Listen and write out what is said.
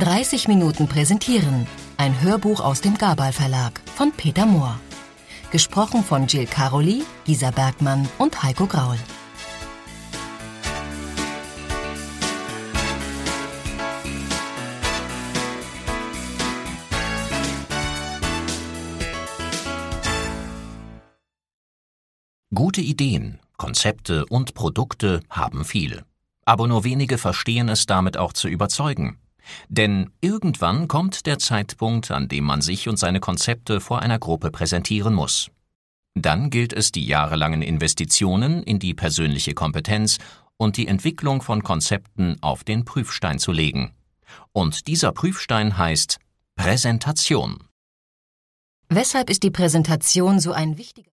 30 Minuten präsentieren. Ein Hörbuch aus dem Gabal Verlag von Peter Mohr. Gesprochen von Jill Caroli, Gisa Bergmann und Heiko Graul. Gute Ideen, Konzepte und Produkte haben viele. Aber nur wenige verstehen es damit auch zu überzeugen. Denn irgendwann kommt der Zeitpunkt, an dem man sich und seine Konzepte vor einer Gruppe präsentieren muss. Dann gilt es, die jahrelangen Investitionen in die persönliche Kompetenz und die Entwicklung von Konzepten auf den Prüfstein zu legen. Und dieser Prüfstein heißt Präsentation. Weshalb ist die Präsentation so ein wichtiger